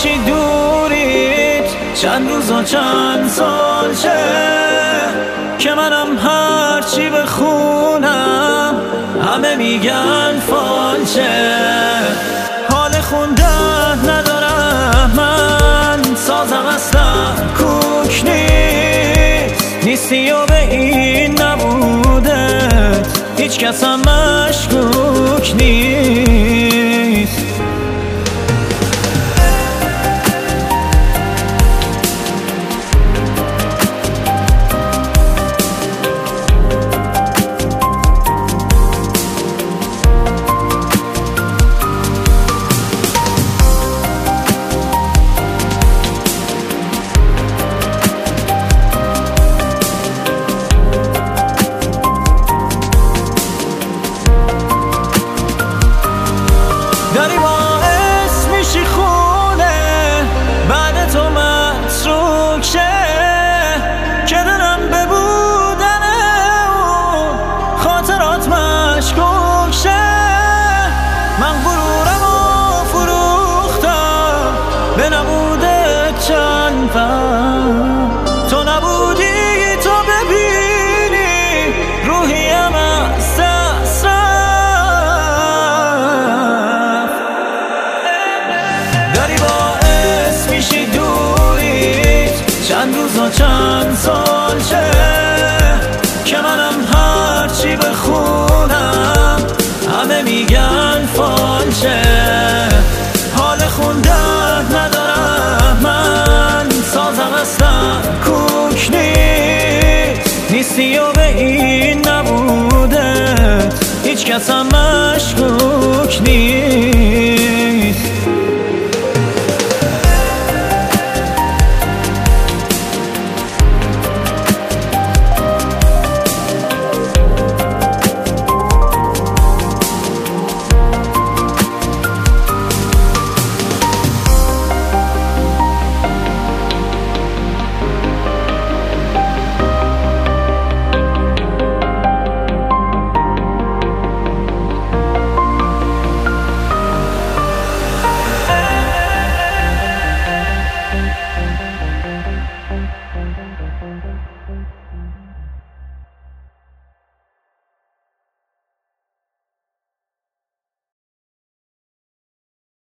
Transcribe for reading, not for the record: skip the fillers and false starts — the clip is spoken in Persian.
میشی دوریت چند روز و چند سال شه که منم هرچی بخونم همه میگن فالشه. حال خوندن ندارم من، سازم اصلا کوک نیستی و به این نبودت هیچ کسم مشکوک نیست. داری باعث میشی خونه بعد تو متروک شه که دارم به بودن اون خاطرات مشکوک شه. من غرورم و فروختم به نبوده چند پم، تو نبودی تو ببینی روحیم از دست داری باعث میشی دوریت چند روز و چند سال شه که منم هرچی بخونم همه میگن فالشه. حال خوندن ندارم من، سازم اصلا کوک نیستی و به این نبودت هیچ کسم مشکوک نیست.